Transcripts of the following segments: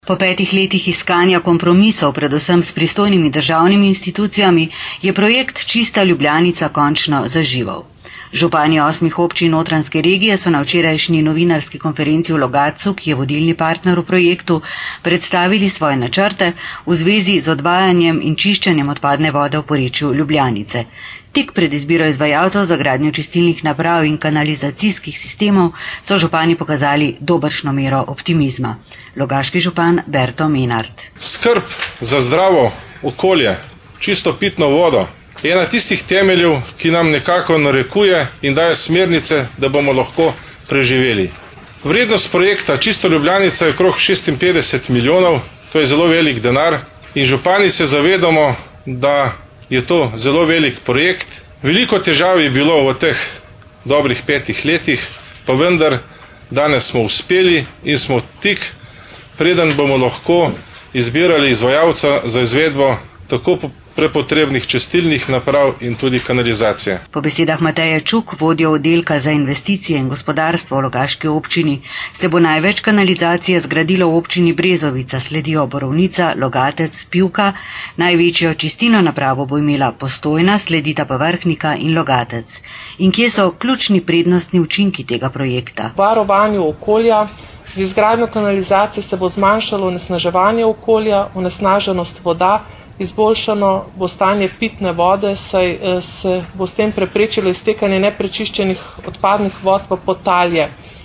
Po 5 letih iskanja kompromisov, predvsem s pristojnimi državnimi institucijami, je projekt Čista Ljubljanica končno zaživel. Župani 8 občin Notranjske regije so na včerajšnji novinarski konferenci v Logatcu, ki je vodilni partner v projektu, predstavili svoje načrte v zvezi z odvajanjem in čiščenjem odpadne vode v porečju Ljubljanice. Tik pred izbiro izvajalcev za gradnjo čistilnih naprav in kanalizacijskih sistemov so župani pokazali dobršno mero optimizma. Logaški župan Berto Menard. Skrb za zdravo okolje, čisto pitno vodo, je ena tistih temeljev, ki nam nekako narekuje in daje smernice, da bomo lahko preživeli. Vrednost projekta Čisto Ljubljanica je okrog 56 milijonov, to je zelo velik denar in župani se zavedamo, da je to zelo velik projekt. Veliko težav je bilo v teh dobrih 5 letih, pa vendar danes smo uspeli in smo tik, preden bomo lahko izbirali izvajalca za izvedbo tako prepotrebnih čistilnih naprav in tudi kanalizacije. Po besedah Mateje Čuk, vodja oddelka za investicije in gospodarstvo v Logaški občini, se bo največ kanalizacije zgradilo v občini Brezovica, sledijo Borovnica, Logatec, Pivka, največjo čistilno napravo bo imela Postojna, sledita pa Vrhnika in Logatec. In kje so ključni prednostni učinki tega projekta? V varovanju okolja z izgradnjo kanalizacije se bo zmanjšalo onesnaževanje okolja, onesnaženost voda, izboljšano bo stanje pitne vode, saj se bo s tem preprečilo iztekanje neprečiščenih odpadnih vod v potalje.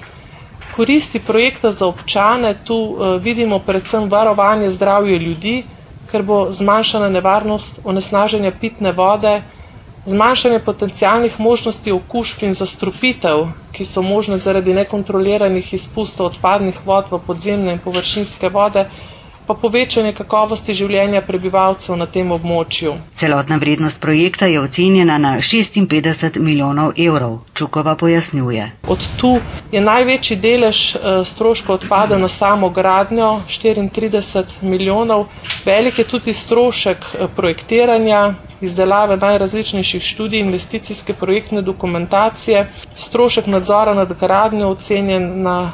Koristi projekta za občane tu vidimo predvsem varovanje zdravja ljudi, ker bo zmanjšana nevarnost onesnaženja pitne vode, zmanjšanje potencialnih možnosti okužb in zastrupitev, ki so možne zaradi nekontroliranih izpustov odpadnih vod v podzemne in površinske vode, pa povečanje kakovosti življenja prebivalcev na tem območju. Celotna vrednost projekta je ocenjena na 56 milijonov evrov, Čukova pojasnjuje. Od tu je največji delež stroškov odpada na samo gradnjo, 34 milijonov, velik je tudi strošek projektiranja, izdelave najrazličnejših študij, investicijske projektne dokumentacije, strošek nadzora nad gradnjo ocenjen na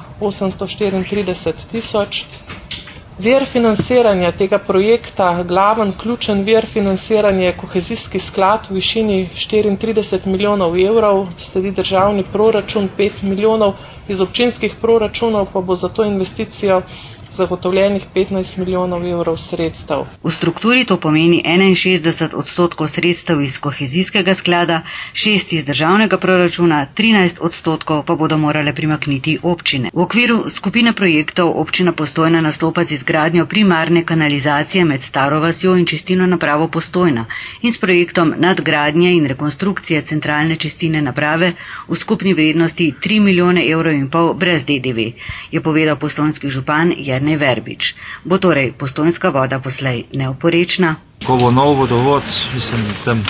834 tisoč. Vir financiranja tega projekta, glaven ključen vir financiranja je kohezijski sklad v višini 34 milijonov evrov, sledi državni proračun 5 milijonov, iz občinskih proračunov pa bo za to investicijo zagotovljenih 15 milijonov evrov sredstev. V strukturi to pomeni 61% sredstev iz kohezijskega sklada, 6 iz državnega proračuna, 13% pa bodo morale primakniti občine. V okviru skupine projektov občina Postojna nastopa z izgradnjo primarne kanalizacije med Staro vasjo in čistilno napravo Postojna in s projektom nadgradnje in rekonstrukcije centralne čistilne naprave v skupni vrednosti 3 milijone evrov in pol brez DDV, je povedal postojnski župan Jernej Verbič. Bo torej postojnska voda poslej neoporečna? Ko bo nov vodovod, mislim, tam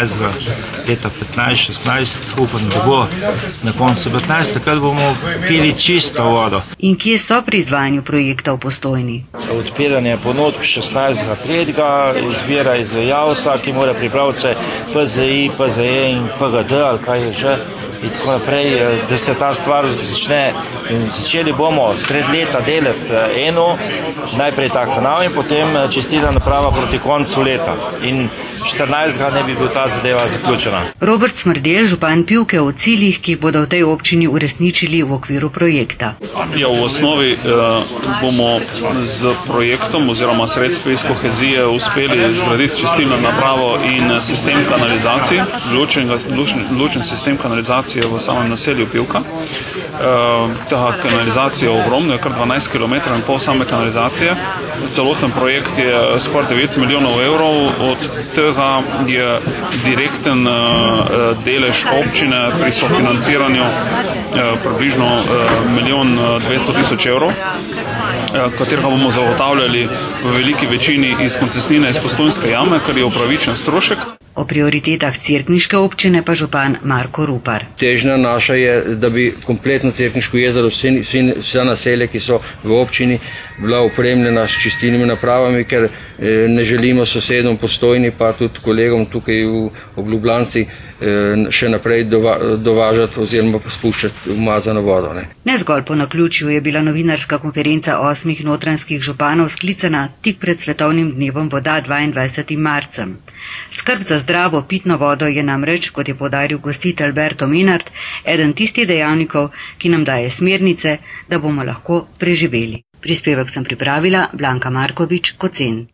15-16, upam, da bo na koncu 15, takrat bomo pili čisto vodo. In kje so pri izvajanju projekta v Postojni? Odpiranje ponudb 16.3. izbira izvajalca, ki mora pripraviti PZI, PZE in PGD, ali kaj je že, in tako naprej, da se ta stvar začne. In začeli bomo sred leta delati eno, najprej ta kanal in potem čistilna naprava proti koncu leta. In 14. ne bi bil ta zadeva zaključena. Robert Smrdelj, župan Pivke, o ciljih, ki jih bodo v tej občini uresničili v okviru projekta. Ja, v osnovi bomo z projektom oziroma sredstvi iz kohezije uspeli zgraditi čistilno napravo in sistem kanalizacije, ločen sistem kanalizacije v samem naselju Pivka. Ta kanalizacija je ogromna, je kar 12 km in pol same kanalizacije. Celoten projekt je skoraj 9 milijonov evrov, od tega je direkten delež občine pri sofinanciranju približno 1.200.000 evrov, katerega bomo zagotavljali v veliki večini iz koncesnine iz Postojnske jame, kar je upravičen strošek. O prioritetah Cerkniške občine pa župan Marko Rupar. Težnja naša je, da bi kompletno Cerkniško jezero, vsa naselja, ki so v občini, bila opremljena s čistilnimi napravami, ker ne želimo sosedom Postojni, pa tudi kolegom tukaj v Ljubljanci še naprej dovažati oziroma spuščati umazano vodo. Ne zgolj po naključju je bila novinarska konferenca 8 notranjskih županov sklicana tik pred svetovnim dnevom voda 22. marcem. Skrb za zdravo pitno vodo je namreč, kot je poudaril gostitelj Alberto Menard, eden tistih dejavnikov, ki nam daje smernice, da bomo lahko preživeli. Prispevek sem pripravila Blanka Markovič, Kocen.